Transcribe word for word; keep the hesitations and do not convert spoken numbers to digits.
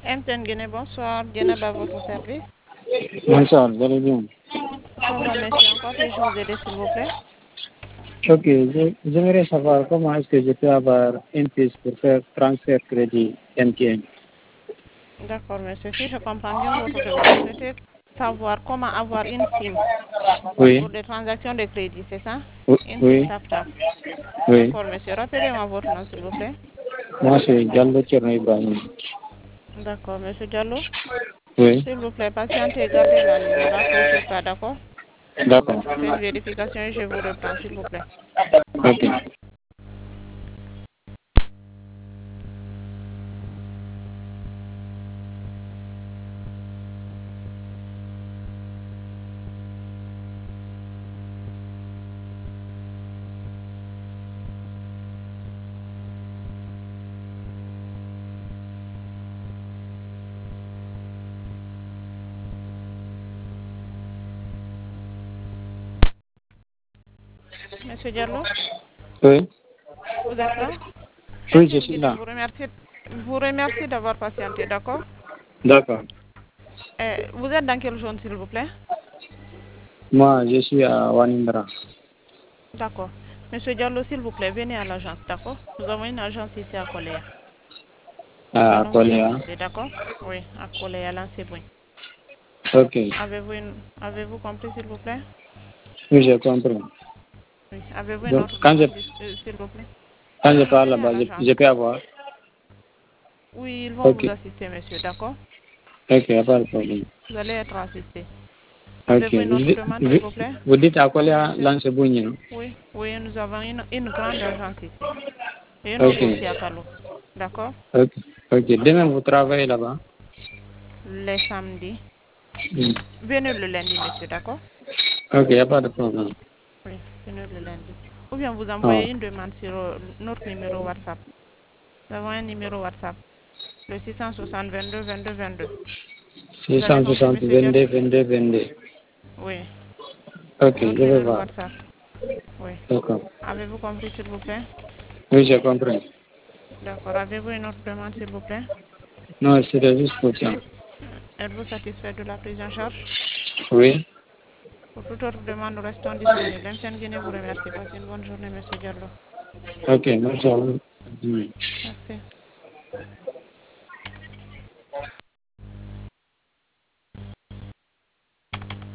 M T N Guinée, bonsoir. Diana à votre service. Bonsoir, vous allez bien? Ça va, monsieur. Encore puis-je vous aider, s'il vous plaît? Ok, je- j'aimerais savoir comment est-ce que je peux avoir une piste pour faire transfert crédit M T N. D'accord, monsieur. Si je comprends bien votre demande, vous souhaitez savoir comment avoir une SIM Oui, pour des transactions de crédit, c'est ça? oui, Une SIM oui, TapTap. oui. D'accord, monsieur. Rappelez-moi votre nom, s'il vous plaît. Moi, c'est Diallo Thierno Ibrahim. D'accord, monsieur Diallo. Oui, S'il vous plaît, patientez, gardez la ligne. Ne raccrochez pas, d'accord? d'accord. Je fais une vérification et je vous reprends, s'il vous plaît. Ok. Monsieur Diallo, Oui, vous êtes là? oui, je M T N suis Guinée là. vous remercie, vous remercie d'avoir patienté, d'accord? D'accord. Euh, vous êtes dans quelle zone, s'il vous plaît? Moi, je suis à Wanindra. D'accord. Monsieur Diallo, s'il vous plaît, venez à l'agence, d'accord? Nous avons une agence ici à Coléa. Nous À allons vous Koléa. assister, d'accord? Oui, à Coléa, Lancébouin. Ok. Avez-vous une... Avez-vous compris, s'il vous plaît? Oui, j'ai compris. Oui. Avez-vous une Donc, autre quand je, demande, euh, s'il vous plaît? quand je Oui, pars venez à là-bas, je, l'agence. je peux avoir. Oui, ils vont Ok. vous assister, monsieur, d'accord? Ok, y a pas de problème. Vous allez être assisté. Ok. Avez-vous une Vous, autre dites- demande, s'il vous, vous plaît? vous dites à Koléa, Lancebougne, non? Oui, oui, nous avons une, une grande agence ici. Et une autre Ok. aussi à Calo. D'accord? Ok. Ok. Demain, vous travaillez là-bas? Les samedis. Mm. Venez le lundi, monsieur, d'accord? Ok, il n'y a pas de problème. Oui, venez le lundi. Ou bien vous Ah. envoyez une demande sur euh, notre numéro WhatsApp. Nous avons un numéro WhatsApp. Le six cent soixante vingt-deux vingt-deux vingt-deux. Vous avez compris, six cent soixante, monsieur Diallo? vingt-deux, vingt-deux, vingt-deux. Oui. Ok, C'est notre je vais numéro voir. WhatsApp. Oui. D'accord. Avez-vous compris, s'il vous plaît? Oui, j'ai compris. D'accord. Avez-vous une autre demande, s'il vous plaît? Non, c'était juste pour ça. Êtes-vous satisfait de la prise en charge? Oui. Pour toute autre demande, nous restons disponibles. M T N Guinée vous remercie. Passez une bonne journée, monsieur Diallo. Ok, merci à vous. Mm. Merci.